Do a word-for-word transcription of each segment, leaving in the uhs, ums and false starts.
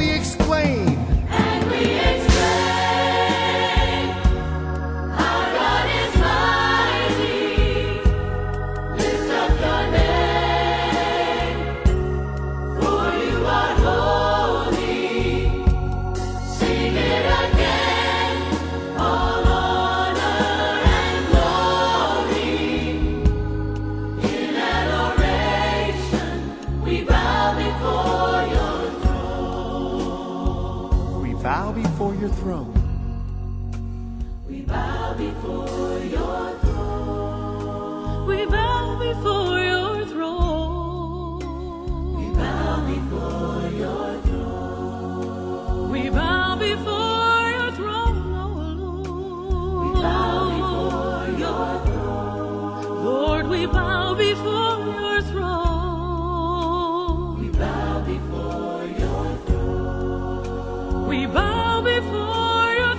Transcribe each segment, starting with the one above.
we exclaim. And we exclaim, our God is mighty. Lift up your name, for you are holy. Sing it again, all honor and glory. In adoration, we bow before your throne. We bow before your throne. We bow before your throne. We bow before your throne. We bow before your throne. We bow before your throne, oh Lord. We bow before your throne. Lord, we bow before your throne. We bow before your throne. We bow before your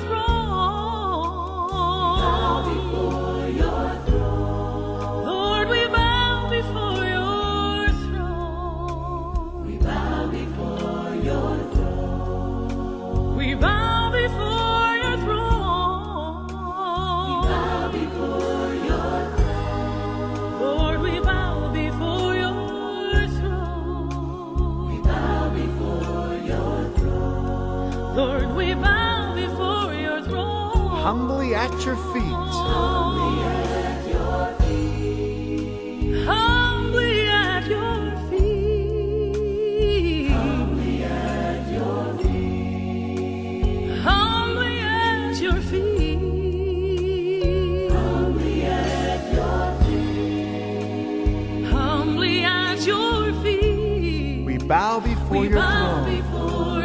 Bow throne. before your throne. Lord, we bow before your throne. We bow before your throne. We bow before your throne. Bow before your throne. Lord, we bow before your throne. We bow before your throne. Lord, we bow before your throne. Humbly at your feet. Humbly at your feet. Humbly at your feet. Humbly at your feet. Humbly at your feet. Humbly at your feet. Humbly at your feet. We bow before We your bow throne. before